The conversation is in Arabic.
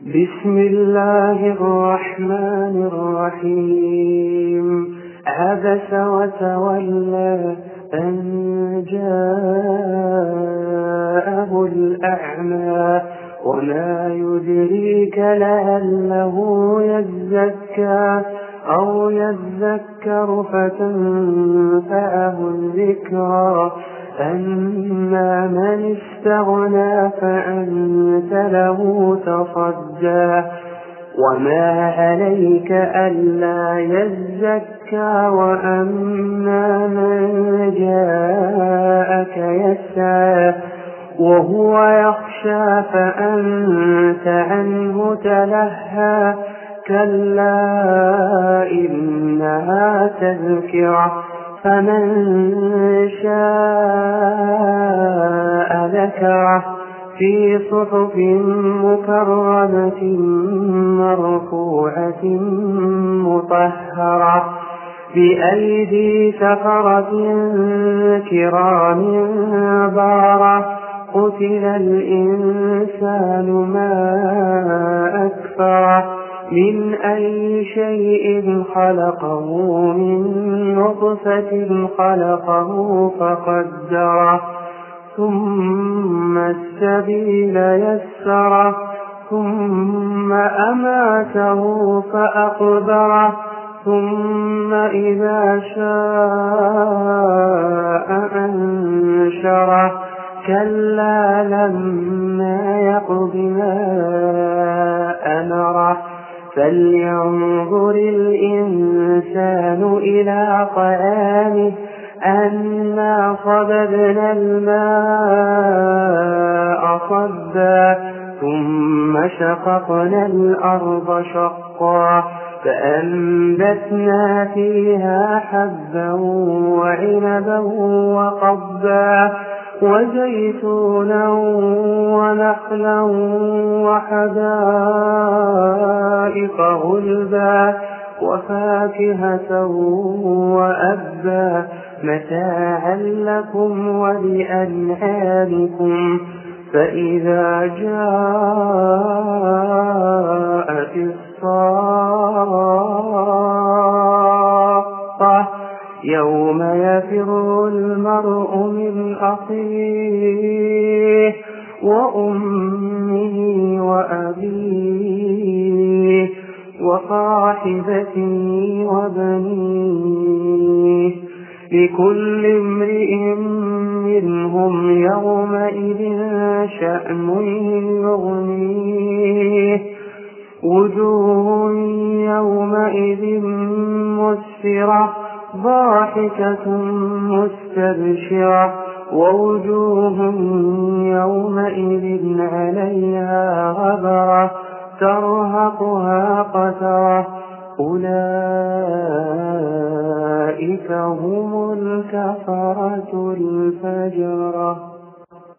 بسم الله الرحمن الرحيم. عبس وتولى أن جاءه الأعمى وما يدريك لعله يزكى أو يذكر فتنفعه الذكرى. أما من استغنى فأنت له تصدى وما عليك ألا يزكى. وأما من جاءك يسعى وهو يخشى فأنت عنه تلهى. كلا إنها تذكرة فمن شاء ذكره في صحف مكرمة مرفوعة مطهرة بأيدي سفرة كرام بررة. قتل الإنسان ما أكفره من أي شيء خلقه من نطفة خلقه فقدره ثم السبيل يسره ثم أماته فأقبره ثم إذا شاء أنشره. كلا لما يقض ما أمره. فلينظر الإنسان إلى طعامه أنا صببنا الماء صبا ثم شققنا الأرض شقا فأنبتنا فيها حبا وعنبا وقضبا وزيتونا ونخلا وحدائق غلبا وفاكهة وأبا متاعا لكم ولأنعامكم. فإذا جاءت الصاخة يوم يفر المرء من أخيه وأمه وأبيه وصاحبته وبنيه لكل امرئ منهم يومئذ شأن يغنيه. وجوه يومئذ مسفرة ضاحكة مستبشرة ووجوه يومئذ عليها غبرة ترهقها قترة. أولئك هم الكفرة الفجرة.